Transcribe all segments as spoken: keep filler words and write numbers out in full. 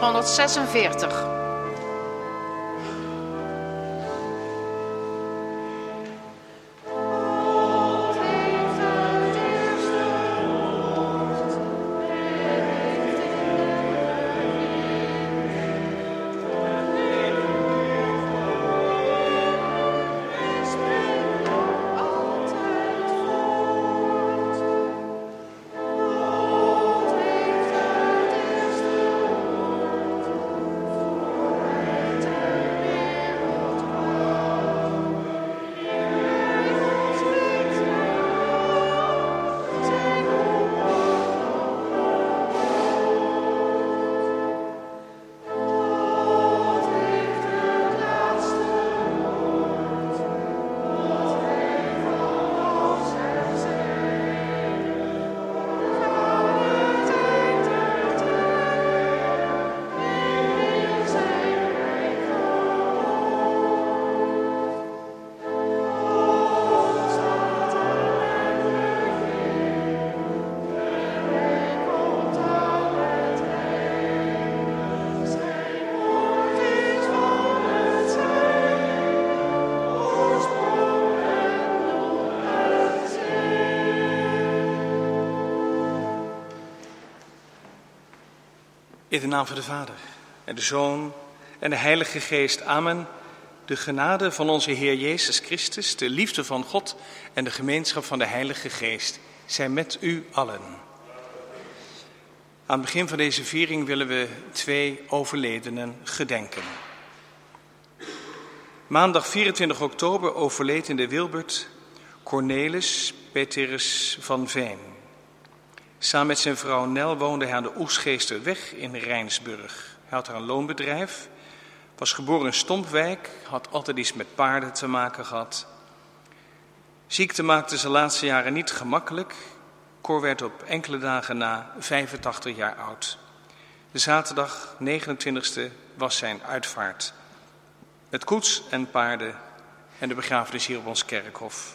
vierhonderdzesenveertig. In de naam van de Vader en de Zoon en de Heilige Geest. Amen. De genade van onze Heer Jezus Christus, de liefde van God en de gemeenschap van de Heilige Geest zijn met u allen. Aan het begin van deze viering willen we twee overledenen gedenken. Maandag vierentwintig oktober overleed in de Wilbert Cornelis Petrus van Veen. Samen met zijn vrouw Nel woonde hij aan de Oegstgeesterweg in Rijnsburg. Hij had daar een loonbedrijf, was geboren in Stompwijk, had altijd iets met paarden te maken gehad. Ziekte maakte zijn laatste jaren niet gemakkelijk. Cor werd op enkele dagen na vijfentachtig jaar oud. De zaterdag negenentwintigste was zijn uitvaart. Met koets en paarden en de begrafenis hier op ons kerkhof.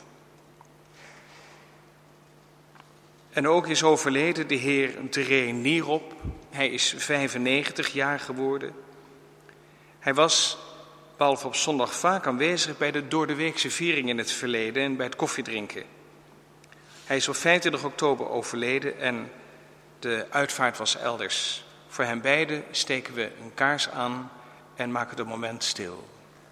En ook is overleden de heer Dree Nierop. Hij is vijfennegentig jaar geworden. Hij was, behalve op zondag, vaak aanwezig bij de doordeweekse viering in het verleden en bij het koffiedrinken. Hij is op vijfentwintig oktober overleden en de uitvaart was elders. Voor hen beiden steken we een kaars aan en maken het moment stil.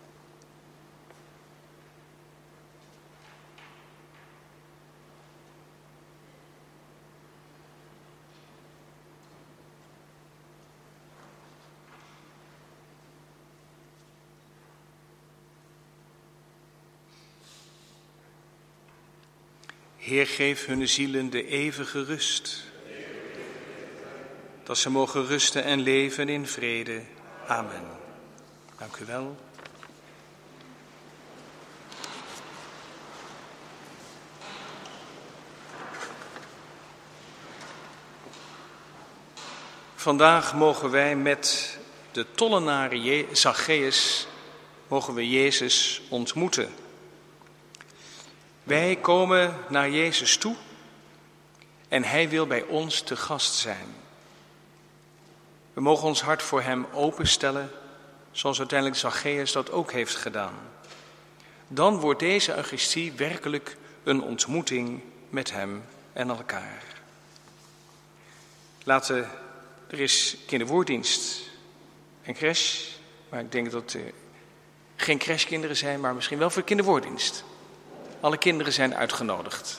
Heer, geef hun zielen de eeuwige rust, dat ze mogen rusten en leven in vrede. Amen. Dank u wel. Vandaag mogen wij met de tollenaar Zacchaeus, mogen we Jezus ontmoeten. Wij komen naar Jezus toe en Hij wil bij ons te gast zijn. We mogen ons hart voor Hem openstellen, zoals uiteindelijk Zacchaeus dat ook heeft gedaan. Dan wordt deze Eucharistie werkelijk een ontmoeting met Hem en elkaar. Laten, er is kinderwoorddienst en crash, maar ik denk dat er geen crashkinderen zijn, maar misschien wel voor kinderwoorddienst. Alle kinderen zijn uitgenodigd.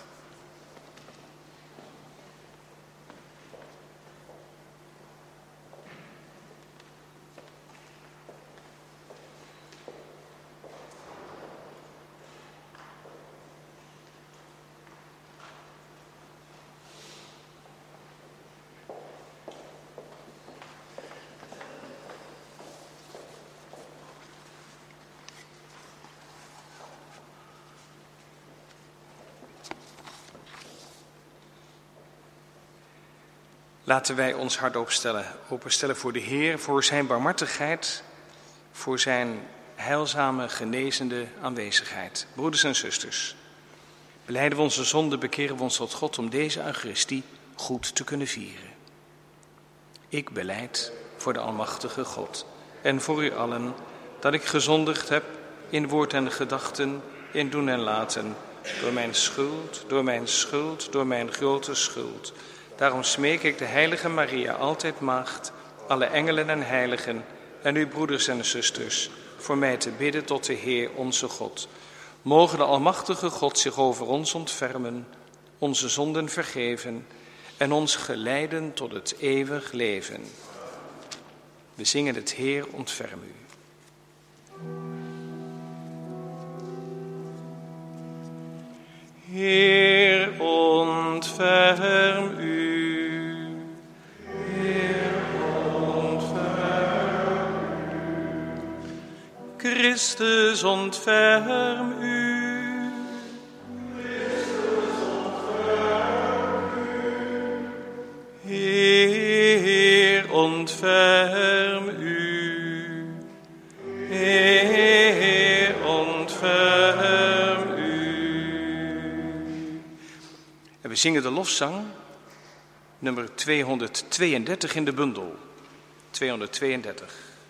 Laten wij ons hart openstellen, openstellen voor de Heer, voor zijn barmhartigheid, voor zijn heilzame, genezende aanwezigheid. Broeders en zusters, belijden we onze zonde, bekeren we ons tot God om deze Eucharistie goed te kunnen vieren. Ik belijd voor de Almachtige God en voor u allen, dat ik gezondigd heb in woord en gedachten, in doen en laten, door mijn schuld, door mijn schuld, door mijn grote schuld. Daarom smeek ik de heilige Maria, altijd maagd, alle engelen en heiligen en uw broeders en zusters, voor mij te bidden tot de Heer onze God. Mogen de Almachtige God zich over ons ontfermen, onze zonden vergeven en ons geleiden tot het eeuwig leven. We zingen het Heer ontferm u. Heer ontferm u. Heer ontferm u. Christus ontferm u. Christus ontferm u. Heer ontferm u. Heer ontferm u. En we zingen de lofzang, nummer tweehonderdtweeëndertig in de bundel. tweehonderdtweeëndertig.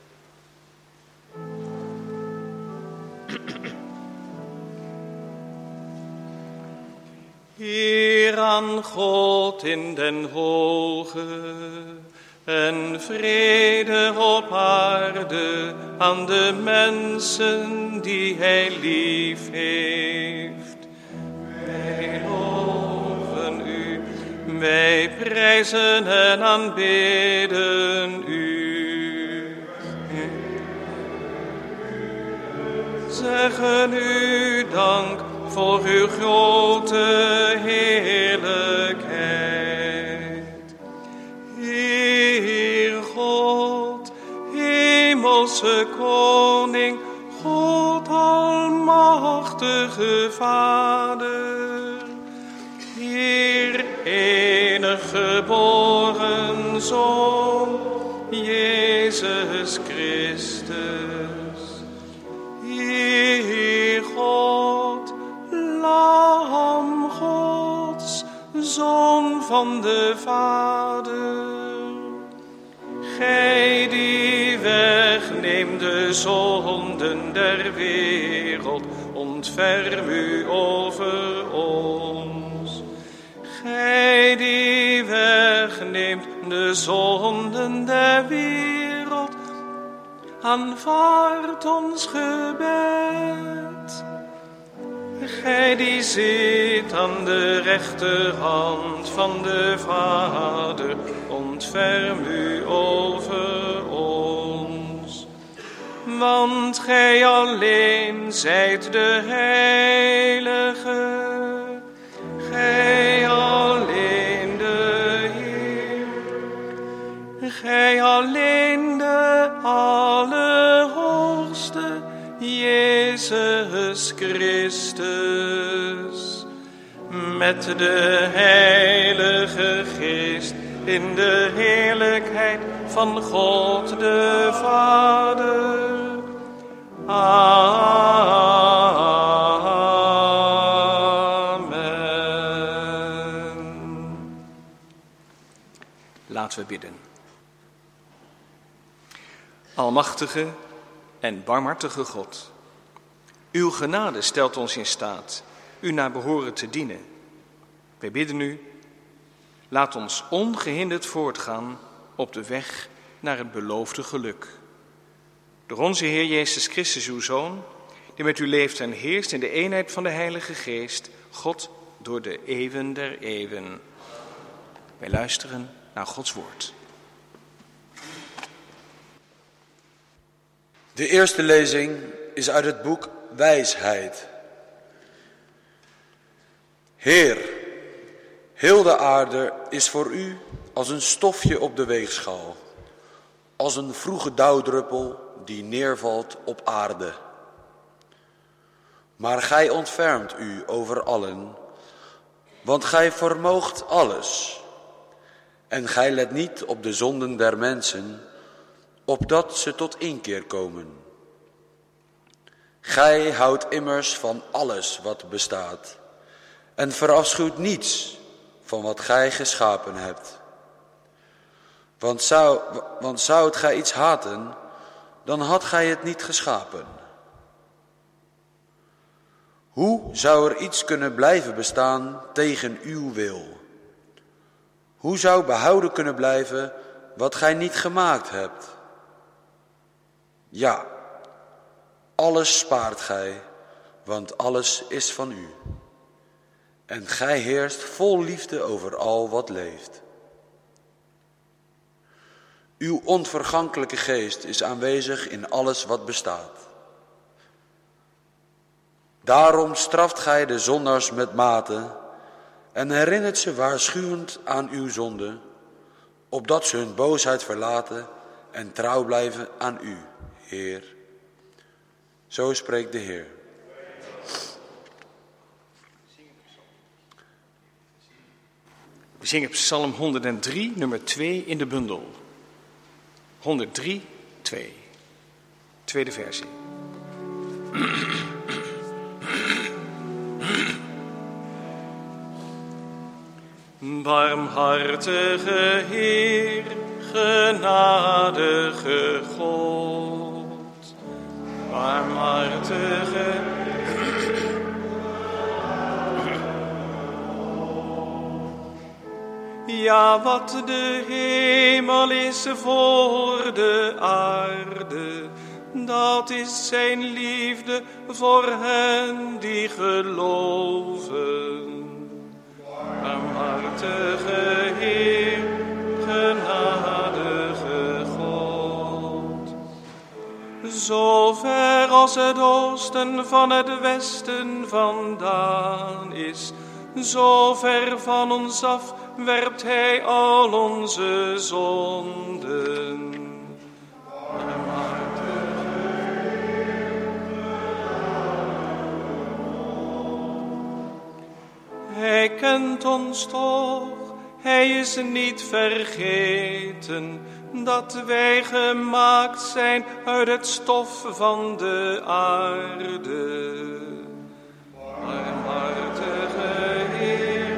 Heer aan God in den hoge, en vrede op aarde aan de mensen die hij lief heeft. Wij loven u, wij prijzen en aanbidden u. Zeggen u dank voor uw grote heerlijkheid. Heer God, hemelse koning, God almachtige Vader, Heer enig geboren Zoon, Jezus Christus, Heer God, Lam Gods, Zoon van de Vader, Gij die wegneemt de zonden der wereld, ontferm u over ons. Gij die wegneemt de zonden der wereld, aanvaard ons gebed. Gij die zit aan de rechterhand van de Vader, ontferm u over ons. Want gij alleen zijt de Heilige, gij alleen de Heer, gij alleen de Allerhoogste, Jezus Christus, met de Heilige Geest in de heerlijkheid van God de Vader. Amen. Laten we bidden. Almachtige en barmhartige God, uw genade stelt ons in staat u naar behoren te dienen. Wij bidden u, laat ons ongehinderd voortgaan op de weg naar het beloofde geluk. Door onze Heer Jezus Christus, uw Zoon, die met u leeft en heerst in de eenheid van de Heilige Geest, God door de eeuwen der eeuwen. Wij luisteren naar Gods woord. De eerste lezing is uit het boek Wijsheid. Heer, heel de aarde is voor u als een stofje op de weegschaal, als een vroege dauwdruppel die neervalt op aarde. Maar gij ontfermt u over allen, want gij vermoogt alles. En gij let niet op de zonden der mensen, opdat ze tot inkeer komen. Gij houdt immers van alles wat bestaat, en verafschuwt niets van wat gij geschapen hebt. Want zou, want zoudt gij iets haten, dan had gij het niet geschapen. Hoe zou er iets kunnen blijven bestaan tegen uw wil? Hoe zou behouden kunnen blijven wat gij niet gemaakt hebt? Ja, alles spaart gij, want alles is van u. En gij heerst vol liefde over al wat leeft. Uw onvergankelijke geest is aanwezig in alles wat bestaat. Daarom straft gij de zondaars met mate en herinnert ze waarschuwend aan uw zonde, opdat ze hun boosheid verlaten en trouw blijven aan u, Heer. Zo spreekt de Heer. We zingen Psalm honderddrie, nummer twee in de bundel. honderddrie, twee. Tweede versie. Barmhartige Heer, genadige God. Barmhartige Ja, wat de hemel is voor de aarde, dat is zijn liefde voor hen die geloven. Barmhartige Heer, genadige God. Zo ver als het oosten van het westen vandaan is, zo ver van ons af werpt hij al onze zonden. Hij kent ons toch, hij is niet vergeten, dat wij gemaakt zijn uit het stof van de aarde. Barmhartige Heer,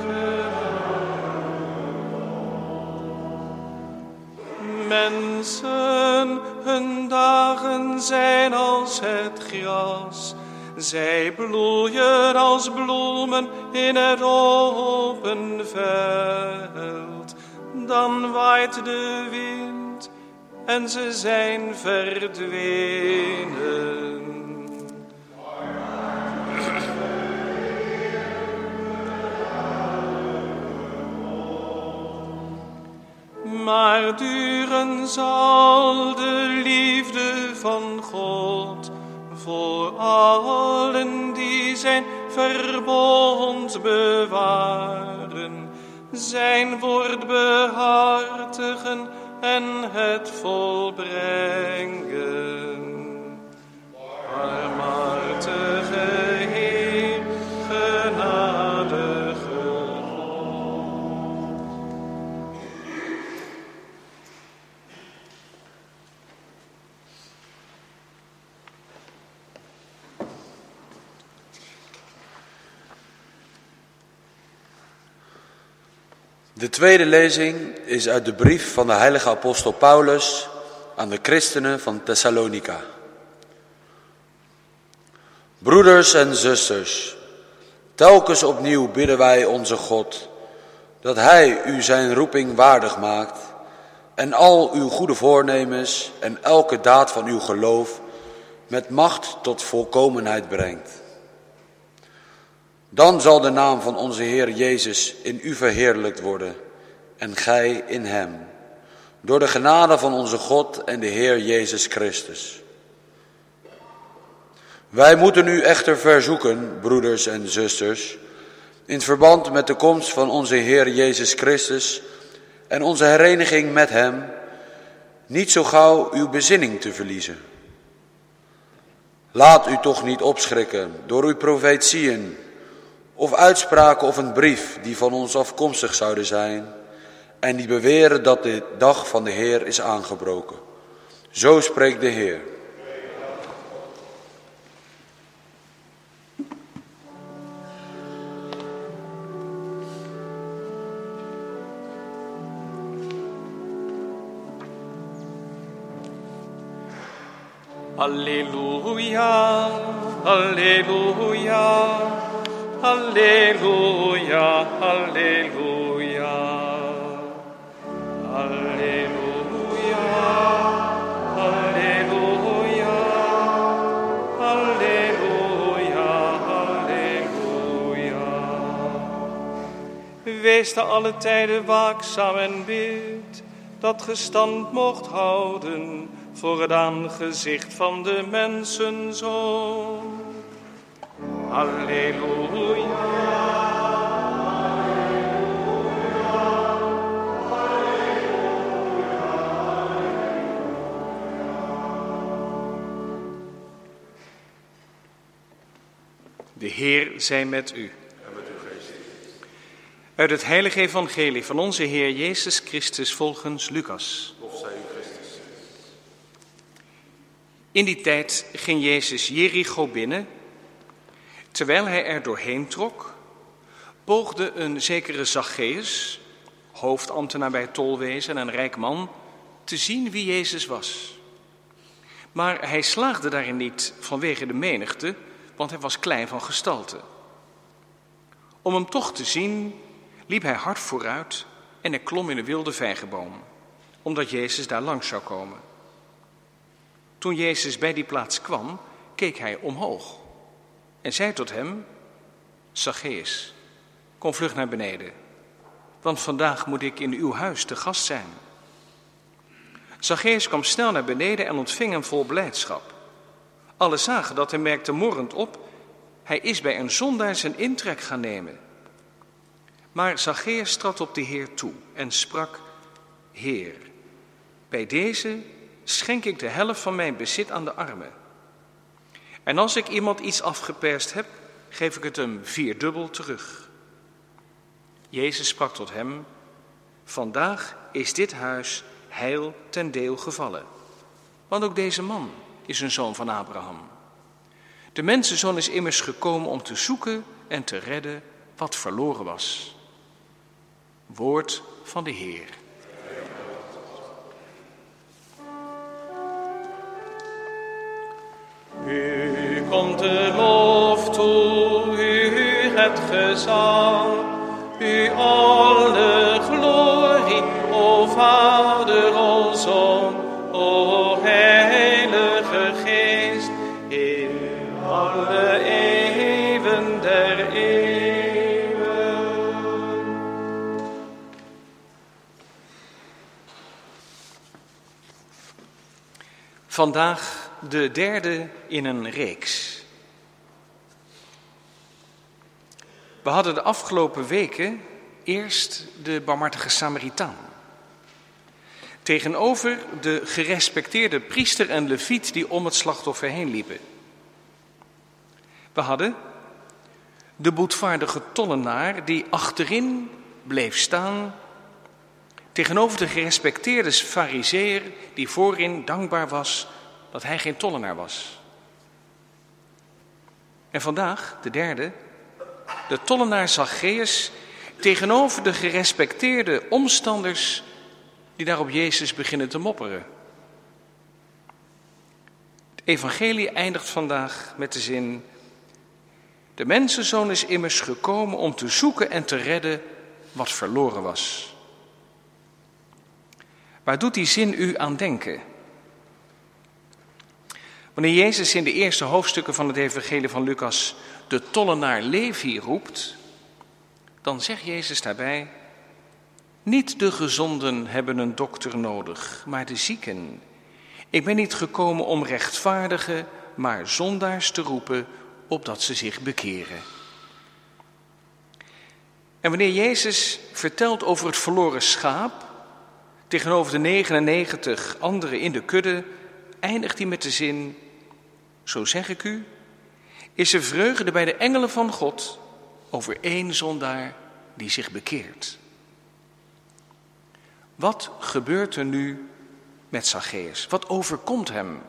mensen, hun dagen zijn als het gras. Zij bloeien als bloemen in het open veld. Dan waait de wind en ze zijn verdwenen. Maar duren zal de liefde van God voor allen die zijn verbond bewaren, zijn woord behartigen en het volbrengen. Barmhartige Heer, genadige De tweede lezing is uit de brief van de heilige apostel Paulus aan de christenen van Thessalonica. Broeders en zusters, telkens opnieuw bidden wij onze God, dat Hij u zijn roeping waardig maakt en al uw goede voornemens en elke daad van uw geloof met macht tot volkomenheid brengt. Dan zal de naam van onze Heer Jezus in u verheerlijkt worden en gij in hem, door de genade van onze God en de Heer Jezus Christus. Wij moeten u echter verzoeken, broeders en zusters, in verband met de komst van onze Heer Jezus Christus en onze hereniging met hem, niet zo gauw uw bezinning te verliezen. Laat u toch niet opschrikken door uw profetieën, of uitspraken of een brief die van ons afkomstig zouden zijn en die beweren dat de dag van de Heer is aangebroken. Zo spreekt de Heer. Alleluia, alleluia, alleluia, alleluia. Alleluia, alleluia, alleluia, alleluia. Wees te alle tijden waakzaam en bid dat ge stand mocht houden voor het aangezicht van de mensenzoon. Alleluia. De Heer zij met u. En met uw geest. Uit het heilige evangelie van onze Heer Jezus Christus volgens Lucas. Lof zij u, Christus. In die tijd ging Jezus Jericho binnen. Terwijl hij er doorheen trok, poogde een zekere Zacchaeus, hoofdambtenaar bij het tolwezen en een rijk man, te zien wie Jezus was. Maar hij slaagde daarin niet vanwege de menigte, want hij was klein van gestalte. Om hem toch te zien, liep hij hard vooruit en hij klom in een wilde vijgenboom, omdat Jezus daar langs zou komen. Toen Jezus bij die plaats kwam, keek hij omhoog en zei tot hem: Zacchaeus, kom vlug naar beneden, want vandaag moet ik in uw huis te gast zijn. Zacchaeus kwam snel naar beneden en ontving hem vol blijdschap. Allen zagen dat en merkten morrend op: hij is bij een zondaar zijn intrek gaan nemen. Maar Zacchaeus trad op de Heer toe en sprak: Heer, bij deze schenk ik de helft van mijn bezit aan de armen. En als ik iemand iets afgeperst heb, geef ik het hem vierdubbel terug. Jezus sprak tot hem: vandaag is dit huis heil ten deel gevallen. Want ook deze man is een zoon van Abraham. De mensenzoon is immers gekomen om te zoeken en te redden wat verloren was. Woord van de Heer. U komt de lof toe, u het gezang, u alle glorie, o Vader, o Zoon, o Heilige Geest, in alle eeuwen der eeuwen. Vandaag de derde in een reeks. We hadden de afgelopen weken eerst de barmhartige Samaritaan. Tegenover de gerespecteerde priester en leviet die om het slachtoffer heen liepen. We hadden de boetvaardige tollenaar die achterin bleef staan. Tegenover de gerespecteerde farizeeër die voorin dankbaar was dat hij geen tollenaar was. En vandaag, de derde, de tollenaar Zacchaeus tegenover de gerespecteerde omstanders die daar op Jezus beginnen te mopperen. Het evangelie eindigt vandaag met de zin: de mensenzoon is immers gekomen om te zoeken en te redden wat verloren was. Waar doet die zin u aan denken? Wanneer Jezus in de eerste hoofdstukken van het evangelie van Lucas de tollenaar Levi roept, dan zegt Jezus daarbij: niet de gezonden hebben een dokter nodig, maar de zieken. Ik ben niet gekomen om rechtvaardigen, maar zondaars te roepen, opdat ze zich bekeren. En wanneer Jezus vertelt over het verloren schaap, tegenover de negenennegentig anderen in de kudde, eindigt hij met de zin: zo zeg ik u, is er vreugde bij de engelen van God over één zondaar die zich bekeert. Wat gebeurt er nu met Zacchaeus? Wat overkomt hem?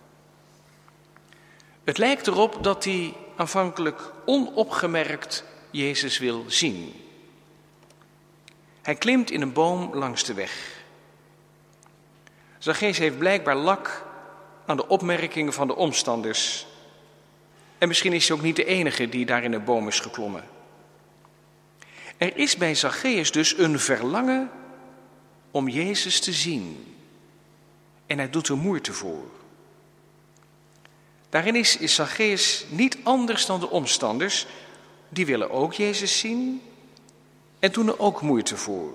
Het lijkt erop dat hij aanvankelijk onopgemerkt Jezus wil zien. Hij klimt in een boom langs de weg. Zacchaeus heeft blijkbaar lak aan de opmerkingen van de omstanders. En misschien is hij ook niet de enige die daar in een boom is geklommen. Er is bij Zacchaeus dus een verlangen om Jezus te zien. En hij doet er moeite voor. Daarin is, is Zacchaeus niet anders dan de omstanders. Die willen ook Jezus zien en doen er ook moeite voor.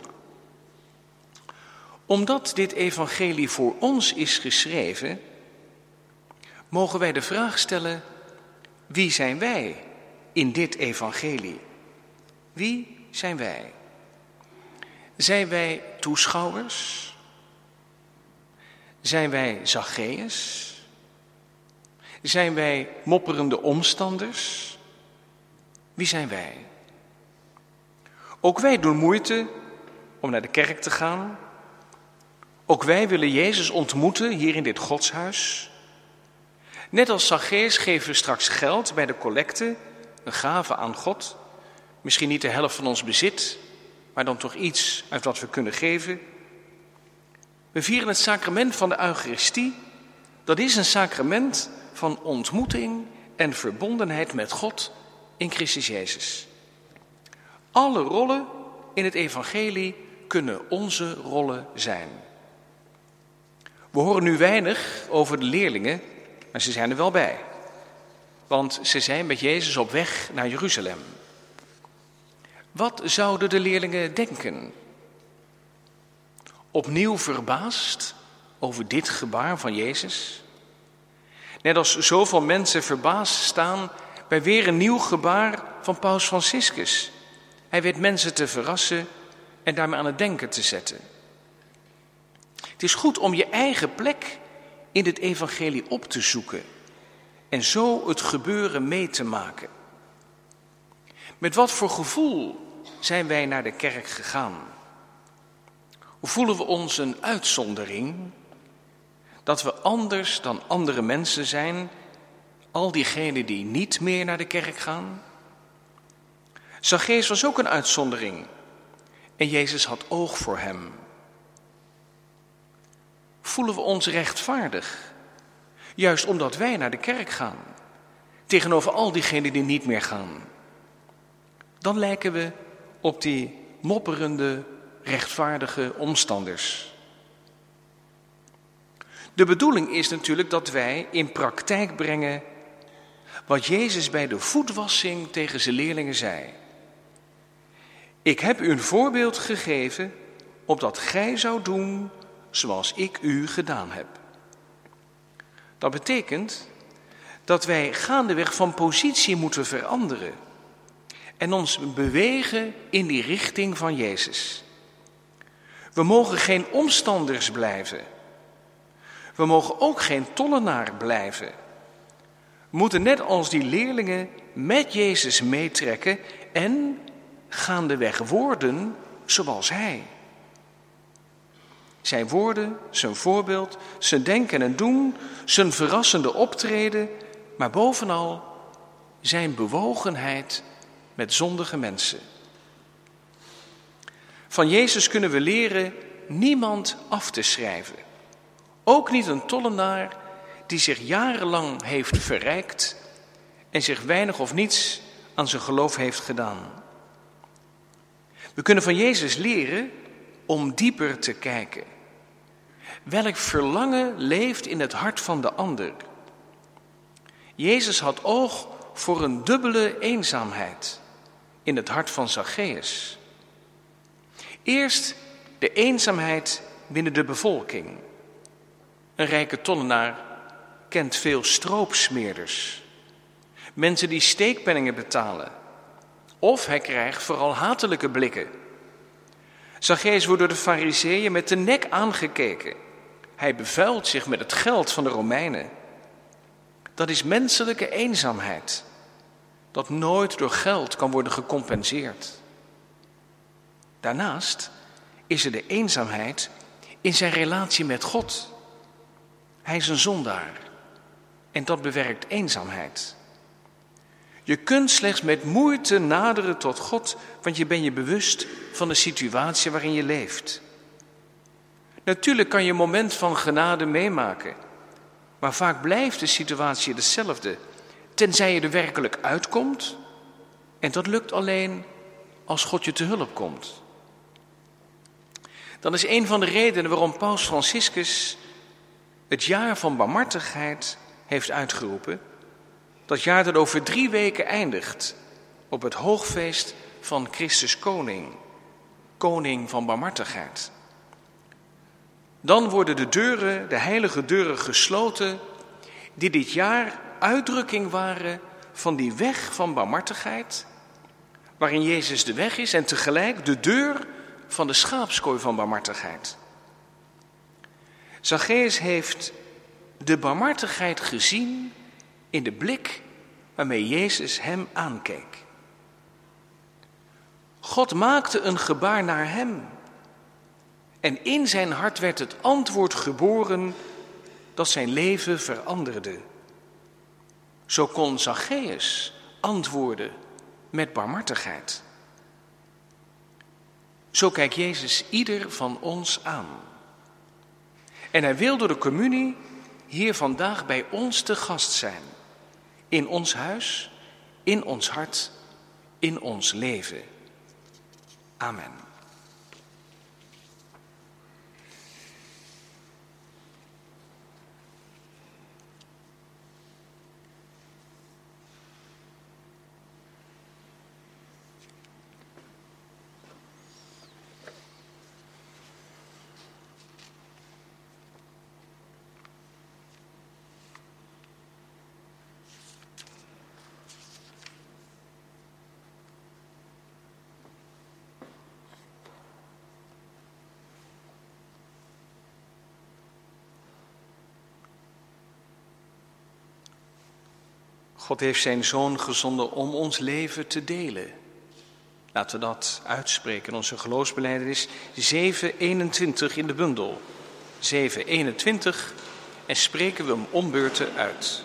Omdat dit evangelie voor ons is geschreven, mogen wij de vraag stellen: wie zijn wij in dit evangelie? Wie zijn wij? Zijn wij toeschouwers? Zijn wij Zacchaeus? Zijn wij mopperende omstanders? Wie zijn wij? Ook wij doen moeite om naar de kerk te gaan. Ook wij willen Jezus ontmoeten hier in dit godshuis. Net als Zacchaeus geven we straks geld bij de collecte, een gave aan God. Misschien niet de helft van ons bezit, maar dan toch iets uit wat we kunnen geven. We vieren het sacrament van de Eucharistie. Dat is een sacrament van ontmoeting en verbondenheid met God in Christus Jezus. Alle rollen in het evangelie kunnen onze rollen zijn. We horen nu weinig over de leerlingen, maar ze zijn er wel bij. Want ze zijn met Jezus op weg naar Jeruzalem. Wat zouden de leerlingen denken? Opnieuw verbaasd over dit gebaar van Jezus? Net als zoveel mensen verbaasd staan bij weer een nieuw gebaar van Paus Franciscus. Hij weet mensen te verrassen en daarmee aan het denken te zetten. Het is goed om je eigen plek in dit evangelie op te zoeken en zo het gebeuren mee te maken. Met wat voor gevoel zijn wij naar de kerk gegaan? Hoe voelen we ons een uitzondering? Dat we anders dan andere mensen zijn, al diegenen die niet meer naar de kerk gaan? Zacchaeus was ook een uitzondering en Jezus had oog voor hem. Voelen we ons rechtvaardig, juist omdat wij naar de kerk gaan, tegenover al diegenen die niet meer gaan? Dan lijken we op die mopperende, rechtvaardige omstanders. De bedoeling is natuurlijk dat wij in praktijk brengen wat Jezus bij de voetwassing tegen zijn leerlingen zei. Ik heb u een voorbeeld gegeven, opdat gij zou doen zoals ik u gedaan heb. Dat betekent dat wij gaandeweg van positie moeten veranderen en ons bewegen in die richting van Jezus. We mogen geen omstanders blijven. We mogen ook geen tollenaar blijven. We moeten net als die leerlingen met Jezus meetrekken en gaandeweg worden zoals Hij. Zijn woorden, zijn voorbeeld, zijn denken en doen, zijn verrassende optreden, maar bovenal zijn bewogenheid met zondige mensen. Van Jezus kunnen we leren niemand af te schrijven. Ook niet een tollenaar die zich jarenlang heeft verrijkt en zich weinig of niets aan zijn geloof heeft gedaan. We kunnen van Jezus leren om dieper te kijken. Welk verlangen leeft in het hart van de ander? Jezus had oog voor een dubbele eenzaamheid in het hart van Zacchaeus. Eerst de eenzaamheid binnen de bevolking. Een rijke tollenaar kent veel stroopsmeerders. Mensen die steekpenningen betalen. Of hij krijgt vooral hatelijke blikken. Zacchaeus wordt door de Farizeeën met de nek aangekeken. Hij bevuilt zich met het geld van de Romeinen. Dat is menselijke eenzaamheid, dat nooit door geld kan worden gecompenseerd. Daarnaast is er de eenzaamheid in zijn relatie met God. Hij is een zondaar en dat bewerkt eenzaamheid. Je kunt slechts met moeite naderen tot God, want je bent je bewust van de situatie waarin je leeft. Natuurlijk kan je een moment van genade meemaken, Maar vaak blijft de situatie hetzelfde, tenzij je er werkelijk uitkomt. En dat lukt alleen als God je te hulp komt. Dan is een van de redenen waarom Paus Franciscus het jaar van barmhartigheid heeft uitgeroepen. Dat jaar dat over drie weken eindigt op het hoogfeest van Christus Koning, Koning van barmhartigheid. Dan worden de deuren, de heilige deuren gesloten, die dit jaar uitdrukking waren van die weg van barmhartigheid, waarin Jezus de weg is en tegelijk de deur van de schaapskooi van barmhartigheid. Zacchaeus heeft de barmhartigheid gezien in de blik waarmee Jezus hem aankeek. God maakte een gebaar naar hem. En in zijn hart werd het antwoord geboren dat zijn leven veranderde. Zo kon Zacchaeus antwoorden met barmhartigheid. Zo kijkt Jezus ieder van ons aan. En hij wil door de communie hier vandaag bij ons te gast zijn. In ons huis, in ons hart, in ons leven. Amen. God heeft zijn Zoon gezonden om ons leven te delen. Laten we dat uitspreken in onze geloofsbelijdenis zeven eenentwintig in de bundel. zeven eenentwintig en spreken we hem om beurten uit.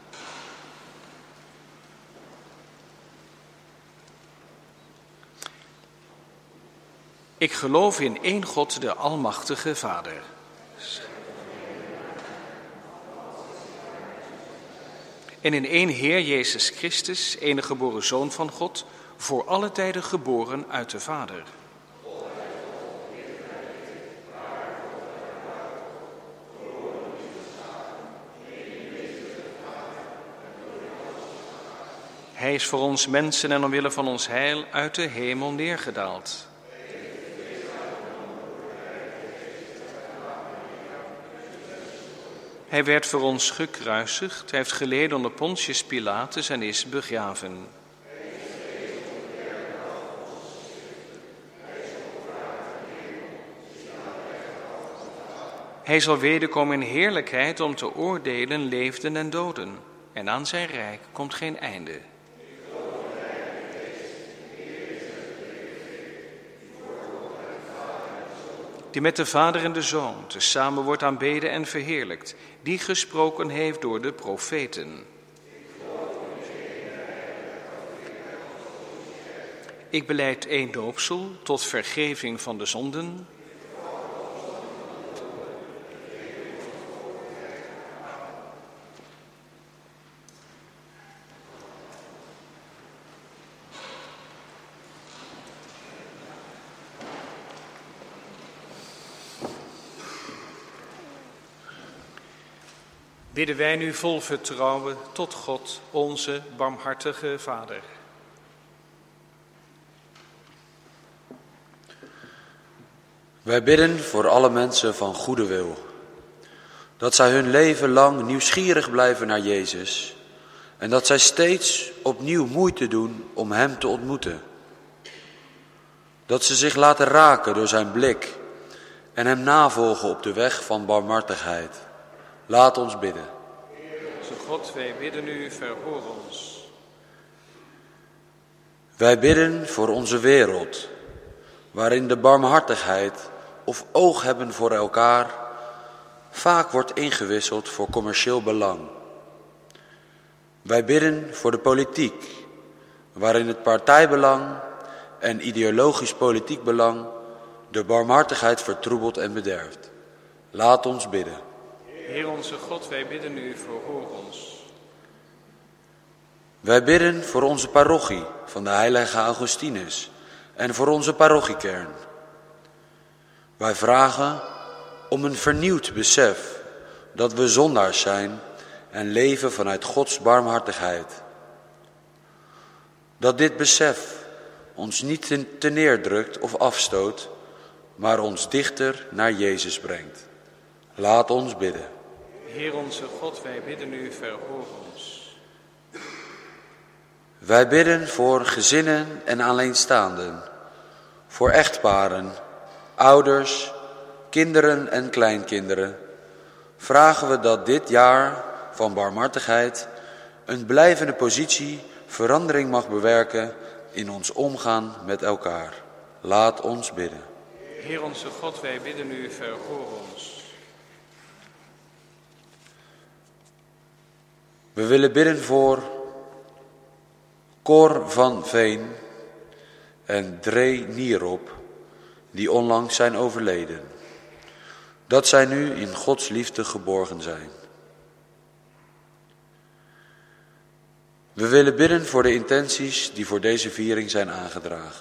Ik geloof in één God, de Almachtige Vader. En in één Heer Jezus Christus, enige geboren Zoon van God, voor alle tijden geboren uit de Vader. Hij is voor ons mensen en omwille van ons heil uit de hemel neergedaald. Hij werd voor ons gekruisigd, hij heeft geleden onder Pontius Pilatus en is begraven. Hij zal wederkomen in heerlijkheid om te oordelen leefden en doden. En aan zijn rijk komt geen einde. Die met de Vader en de Zoon tezamen wordt aanbeden en verheerlijkt, die gesproken heeft door de profeten. Ik belijd één doopsel tot vergeving van de zonden. Bidden wij nu vol vertrouwen tot God, onze barmhartige Vader. Wij bidden voor alle mensen van goede wil, dat zij hun leven lang nieuwsgierig blijven naar Jezus en dat zij steeds opnieuw moeite doen om Hem te ontmoeten. Dat ze zich laten raken door zijn blik en Hem navolgen op de weg van barmhartigheid. Laat ons bidden. Zo God, wij bidden u, verhoor ons. Wij bidden voor onze wereld, waarin de barmhartigheid of oog hebben voor elkaar vaak wordt ingewisseld voor commercieel belang. Wij bidden voor de politiek, waarin het partijbelang en ideologisch politiek belang de barmhartigheid vertroebelt en bederft. Laat ons bidden. Heer onze God, wij bidden u, verhoor ons. Wij bidden voor onze parochie van de heilige Augustinus en voor onze parochiekern. Wij vragen om een vernieuwd besef dat we zondaars zijn en leven vanuit Gods barmhartigheid. Dat dit besef ons niet te neerdrukt of afstoot, maar ons dichter naar Jezus brengt. Laat ons bidden. Heer onze God, wij bidden u, verhoor ons. Wij bidden voor gezinnen en alleenstaanden, voor echtparen, ouders, kinderen en kleinkinderen. Vragen we dat dit jaar van barmhartigheid een blijvende positie verandering mag bewerken in ons omgaan met elkaar. Laat ons bidden. Heer onze God, wij bidden u, verhoor ons. We willen bidden voor Cor van Veen en Dree Nierop, die onlangs zijn overleden. Dat zij nu in Gods liefde geborgen zijn. We willen bidden voor de intenties die voor deze viering zijn aangedragen.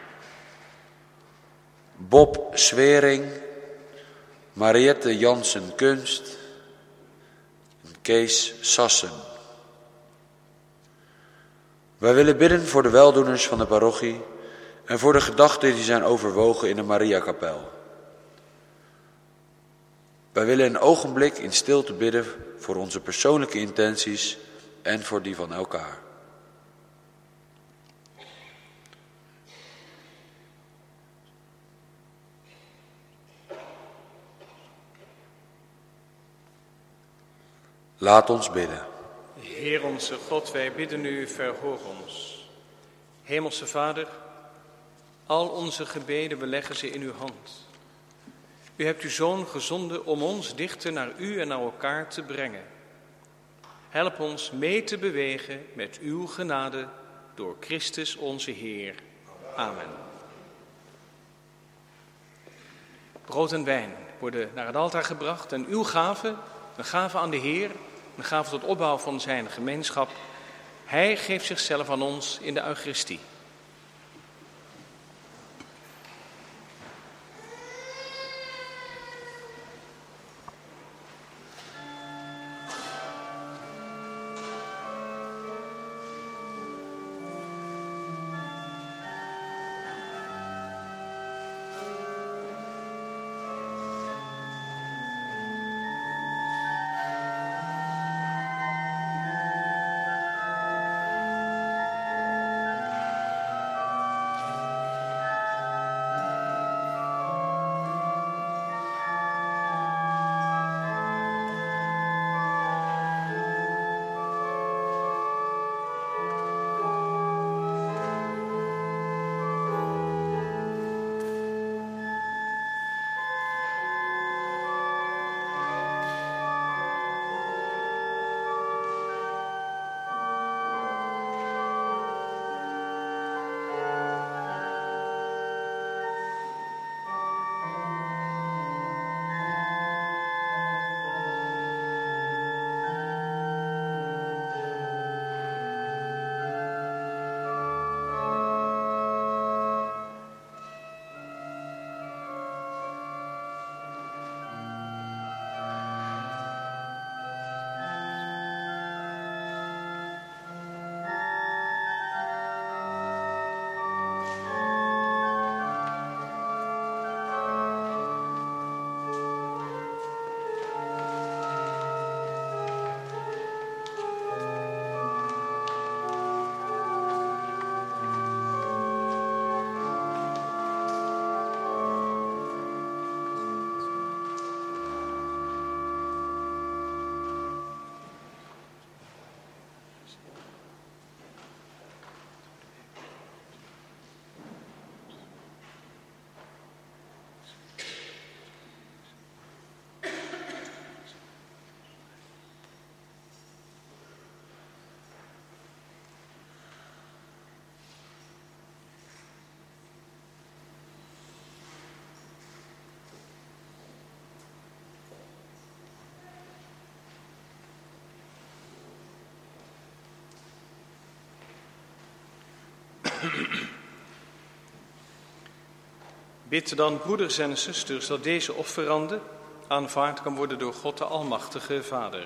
Bob Swering, Mariette Jansen-Kunst en Kees Sassen. Wij willen bidden voor de weldoeners van de parochie en voor de gedachten die zijn overwogen in de Mariakapel. Wij willen een ogenblik in stilte bidden voor onze persoonlijke intenties en voor die van elkaar. Laat ons bidden. Heer onze God, wij bidden u, verhoor ons. Hemelse Vader, al onze gebeden we leggen ze in uw hand. U hebt uw Zoon gezonden om ons dichter naar u en naar elkaar te brengen. Help ons mee te bewegen met uw genade door Christus onze Heer. Amen. Brood en wijn worden naar het altaar gebracht en uw gave, een gave aan de Heer, een gave tot opbouw van zijn gemeenschap. Hij geeft zichzelf aan ons in de Eucharistie. Bid dan, broeders en zusters, dat deze offerande aanvaard kan worden door God de Almachtige Vader.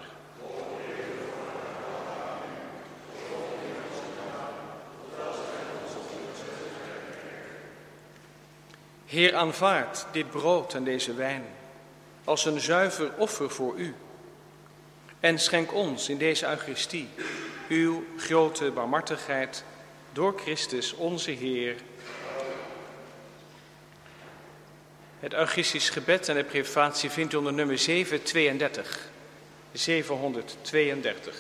Heer, aanvaard dit brood en deze wijn als een zuiver offer voor u. En schenk ons in deze Eucharistie uw grote barmhartigheid door Christus onze Heer. Het Eucharistisch gebed en de privatie vindt u onder nummer zevenhonderdtweeëndertig. zevenhonderdtweeëndertig.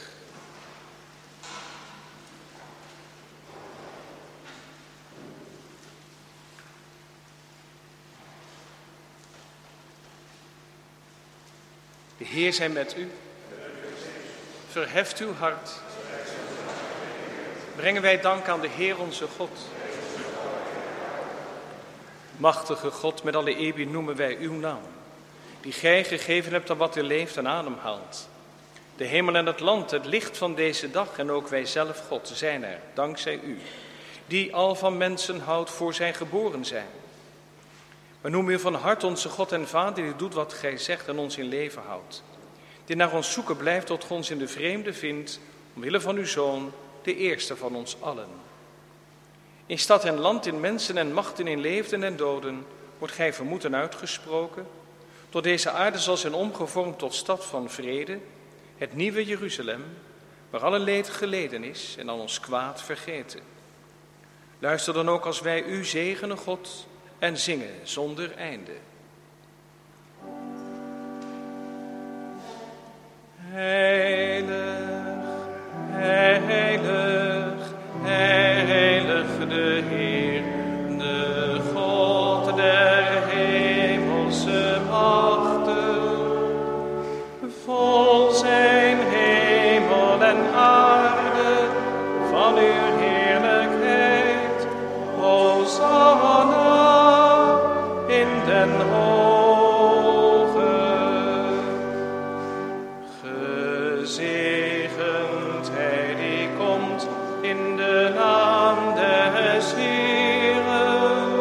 De Heer zij met u. Verheft uw hart. Brengen wij dank aan de Heer onze God. Machtige God, met alle eerbied noemen wij uw naam, die gij gegeven hebt aan wat er leeft en ademhaalt. De hemel en het land, het licht van deze dag en ook wij zelf, God, zijn er, dankzij u, die al van mensen houdt voor zij geboren zijn. We noemen u van hart onze God en Vader, die doet wat gij zegt en ons in leven houdt. Die naar ons zoeken blijft tot ons in de vreemde vindt, omwille van uw Zoon, de eerste van ons allen. In stad en land, in mensen en machten, in leefden en doden, wordt gij vermoed en uitgesproken. Door deze aarde zal zijn omgevormd tot stad van vrede, het nieuwe Jeruzalem, waar alle leed geleden is en al ons kwaad vergeten. Luister dan ook als wij u zegenen, God, en zingen zonder einde. Heilig, heilig, heilig de Heer, de God der hemelse machten. Vol zijn hemel en aarde van uw heerlijkheid. Hosanna in den hoge. Gezegend hij die komt in de naam des Heeren.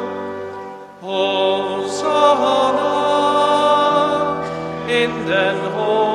Hosanna in den hoge.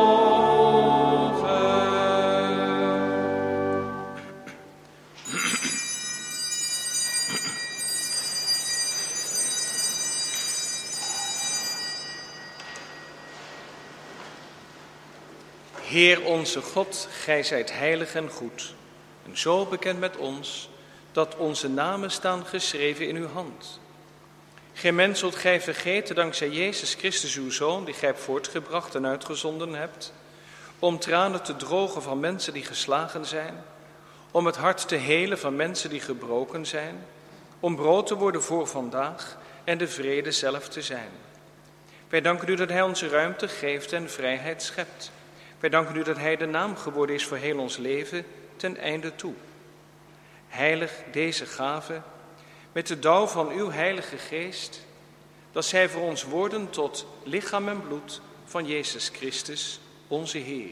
Heer onze God, gij zijt heilig en goed, en zo bekend met ons, dat onze namen staan geschreven in uw hand. Geen mens zult gij vergeten, dankzij Jezus Christus uw Zoon, die gij hebt voortgebracht en uitgezonden hebt, om tranen te drogen van mensen die geslagen zijn, om het hart te helen van mensen die gebroken zijn, om brood te worden voor vandaag en de vrede zelf te zijn. Wij danken u dat hij ons ruimte geeft en vrijheid schept. Wij danken u dat hij de naam geworden is voor heel ons leven ten einde toe. Heilig deze gave met de dauw van uw heilige geest, dat zij voor ons worden tot lichaam en bloed van Jezus Christus, onze Heer.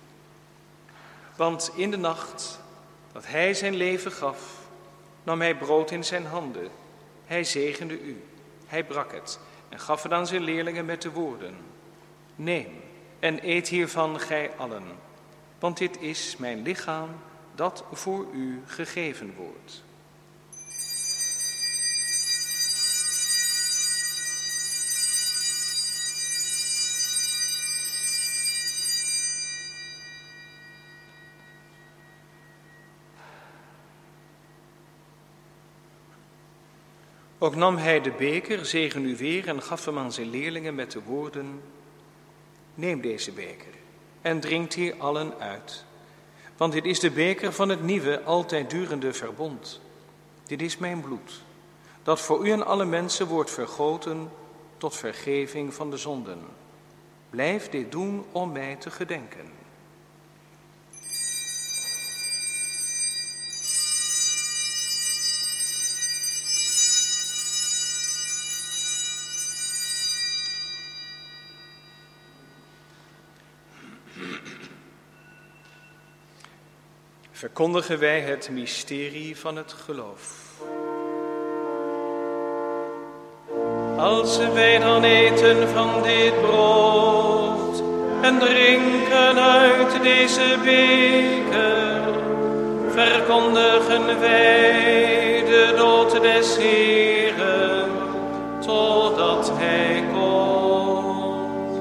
Want in de nacht dat hij zijn leven gaf, nam hij brood in zijn handen. Hij zegende u, hij brak het en gaf het aan zijn leerlingen met de woorden: neem en eet hiervan gij allen, want dit is mijn lichaam dat voor u gegeven wordt. Ook nam hij de beker, zegen u weer en gaf hem aan zijn leerlingen met de woorden: neem deze beker en drinkt hier allen uit. Want dit is de beker van het nieuwe, altijd durende verbond. Dit is mijn bloed, dat voor u en alle mensen wordt vergoten tot vergeving van de zonden. Blijf dit doen om mij te gedenken. verkondigen wij het mysterie van het geloof. Als wij dan eten van dit brood en drinken uit deze beker, verkondigen wij de dood des Heeren, totdat Hij komt.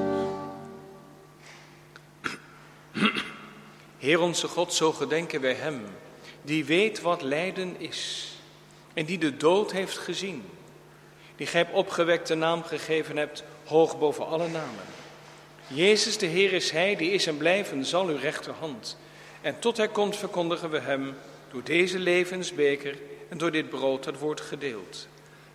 Heer onze God, zo gedenken wij Hem, die weet wat lijden is en die de dood heeft gezien, die Gij hebt opgewekt de naam gegeven hebt, hoog boven alle namen. Jezus de Heer is Hij, die is en blijven zal uw rechterhand. En tot Hij komt verkondigen we Hem door deze levensbeker en door dit brood dat wordt gedeeld.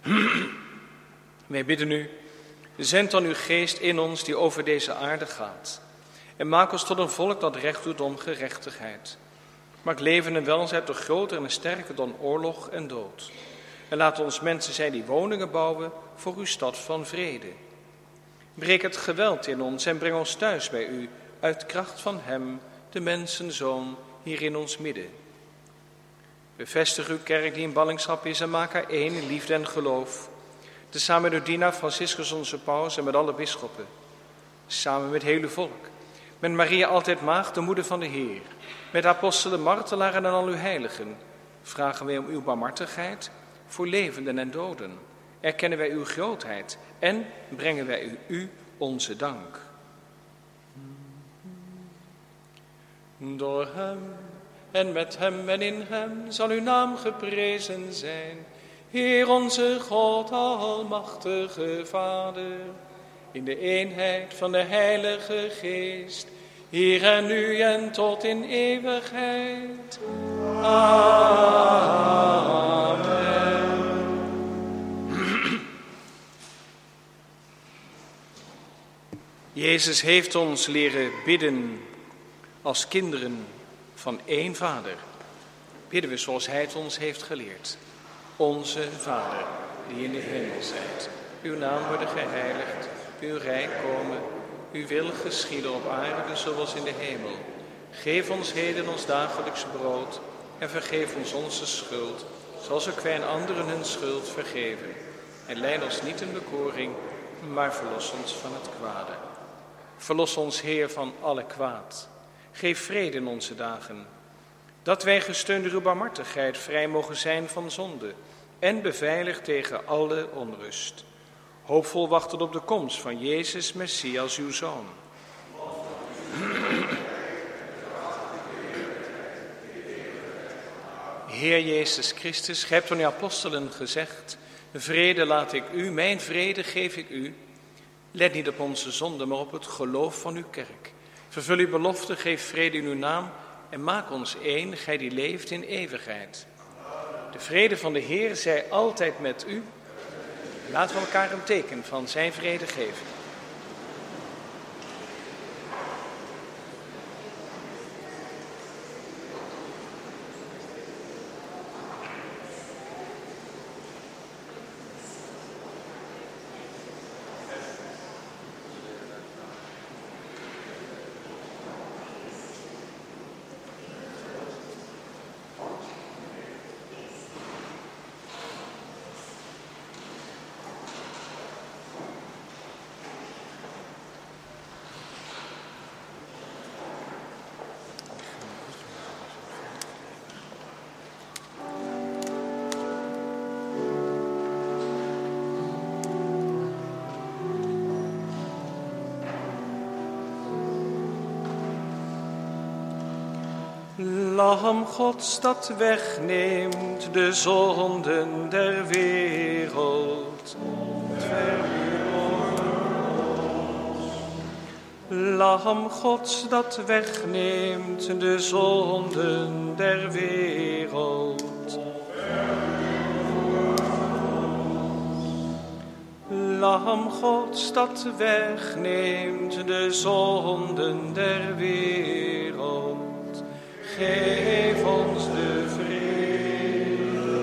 Wij bidden u, zend dan uw geest in ons die over deze aarde gaat. En maak ons tot een volk dat recht doet om gerechtigheid. Maak leven en welzijn toch groter en sterker dan oorlog en dood. En laat ons mensen zijn die woningen bouwen voor uw stad van vrede. Breek het geweld in ons en breng ons thuis bij u, uit kracht van Hem, de mensenzoon, hier in ons midden. Bevestig uw kerk die in ballingschap is en maak haar één in liefde en geloof. Tezamen met uw dienaar Franciscus onze paus en met alle bisschoppen. Samen met het hele volk. Met Maria altijd maagd, de moeder van de Heer. Met apostelen, martelaren en al uw heiligen. Vragen wij om uw barmhartigheid voor levenden en doden. Erkennen wij uw grootheid en brengen wij u, u onze dank. Door Hem en met Hem en in Hem zal uw naam geprezen zijn. Heer onze God, almachtige Vader, in de eenheid van de Heilige Geest, hier en nu en tot in eeuwigheid. Amen. Jezus heeft ons leren bidden als kinderen van één Vader. Bidden we zoals Hij het ons heeft geleerd. Onze Vader, die in de hemel zijt. Uw naam worden geheiligd, uw rijk komen. Uw wil geschieden op aarde zoals in de hemel. Geef ons heden ons dagelijks brood en vergeef ons onze schuld, zoals ook wij aan anderen hun schuld vergeven. En leid ons niet in bekoring, maar verlos ons van het kwade. Verlos ons, Heer, van alle kwaad. Geef vrede in onze dagen, dat wij gesteund door uw barmhartigheid vrij mogen zijn van zonde en beveiligd tegen alle onrust. Hoopvol wachten op de komst van Jezus Messias, uw Zoon. Heer Jezus Christus, gij hebt aan uw apostelen gezegd, vrede laat ik u, mijn vrede geef ik u. Let niet op onze zonde, maar op het geloof van uw kerk. Vervul uw belofte, geef vrede in uw naam en maak ons één, gij die leeft in eeuwigheid. De vrede van de Heer zij altijd met u. Laten we elkaar een teken van zijn vrede geven. Lam Gods dat wegneemt de zonden der wereld. Lam Gods dat wegneemt de zonden der wereld. Lam Gods dat wegneemt de zonden der wereld. Geef ons de vrede.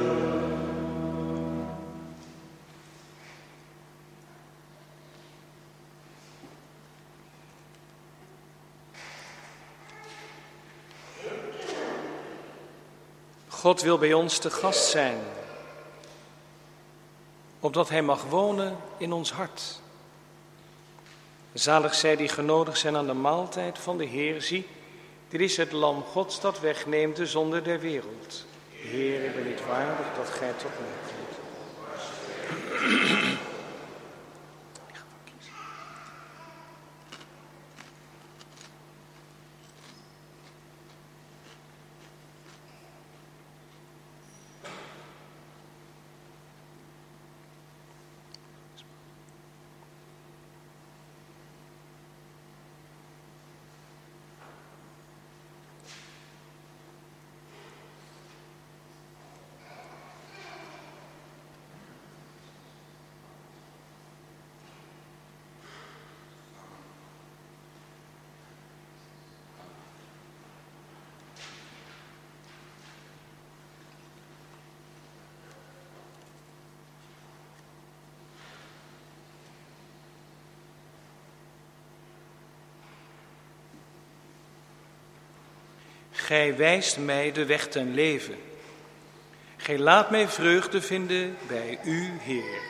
God wil bij ons te gast zijn, opdat hij mag wonen in ons hart. Zalig zij die genodigd zijn aan de maaltijd van de Heer. Zie, dit is het lam Gods dat wegneemt de zonde der wereld. Heer, ik ben niet waardig dat gij tot mij komt. Gij wijst mij de weg ten leven. Gij laat mij vreugde vinden bij u, Heer.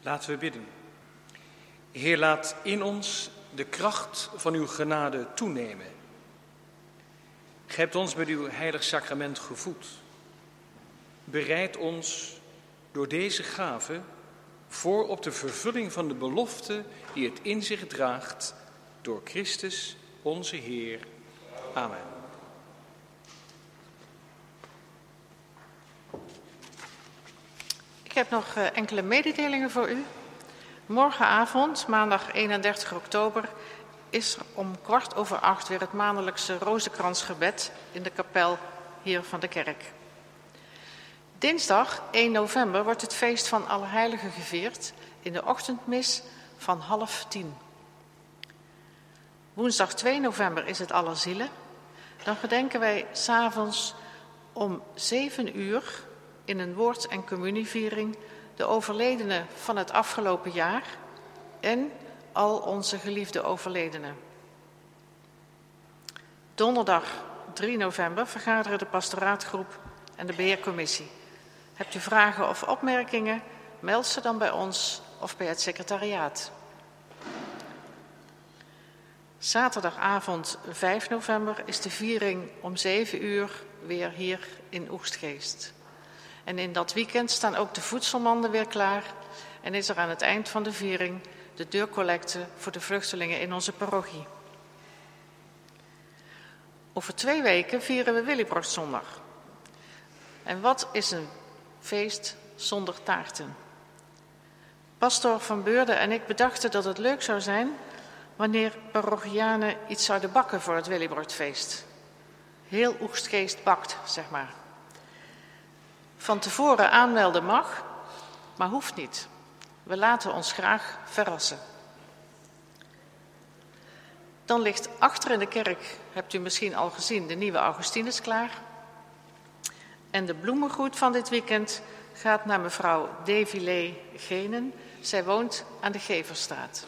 Laten we bidden. Heer, laat in ons de kracht van uw genade toenemen. Gij hebt ons met uw heilig sacrament gevoed. Bereid ons door deze gave voor op de vervulling van de belofte die het in zich draagt door Christus onze Heer. Amen. Ik heb nog uh, enkele mededelingen voor u. Morgenavond, maandag eenendertig oktober, is er om kwart over acht weer het maandelijkse rozenkransgebed in de kapel hier van de kerk. Dinsdag één november wordt het feest van Allerheiligen gevierd in de ochtendmis van half tien. Woensdag twee november is het Allerzielen. Dan gedenken wij 's avonds om zeven uur in een woord- en communieviering de overledenen van het afgelopen jaar en al onze geliefde overledenen. Donderdag drie november vergaderen de pastoraatgroep en de beheercommissie. Hebt u vragen of opmerkingen? Meld ze dan bij ons of bij het secretariaat. Zaterdagavond vijf november is de viering om zeven uur weer hier in Oegstgeest. En in dat weekend staan ook de voedselmanden weer klaar en is er aan het eind van de viering de deurcollecte voor de vluchtelingen in onze parochie. Over twee weken vieren we Willibrordzondag. En wat is een feest zonder taarten? Pastor Van Beurden en ik bedachten dat het leuk zou zijn wanneer parochianen iets zouden bakken voor het Willibrordfeest. Heel Oegstgeest bakt, zeg maar. Van tevoren aanmelden mag, maar hoeft niet. We laten ons graag verrassen. Dan ligt achter in de kerk, hebt u misschien al gezien, de nieuwe Augustinus klaar. En de bloemengroet van dit weekend gaat naar mevrouw Devilé Genen. Zij woont aan de Geverstraat.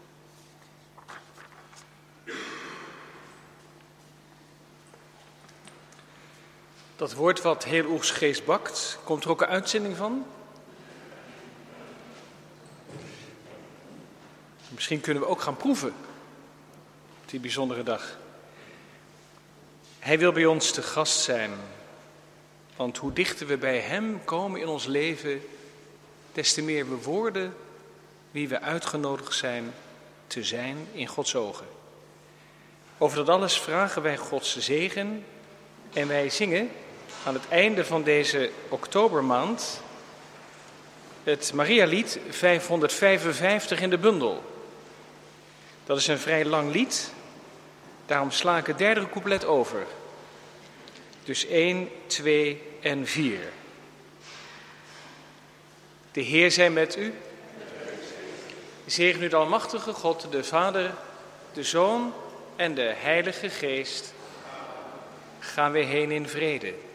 Dat woord wat heel Oegstgeest bakt, komt er ook een uitzending van? Misschien kunnen we ook gaan proeven op die bijzondere dag. Hij wil bij ons te gast zijn. Want hoe dichter we bij hem komen in ons leven, des te meer we worden wie we uitgenodigd zijn te zijn in Gods ogen. Over dat alles vragen wij Gods zegen en wij zingen aan het einde van deze oktobermaand het Marialied vijfhonderdvijfenvijftig in de bundel. Dat is een vrij lang lied, daarom sla ik het derde couplet over. Dus één, twee en vier. De Heer zij met u. Zegen u de almachtige God, de Vader, de Zoon en de Heilige Geest. Gaan we heen in vrede.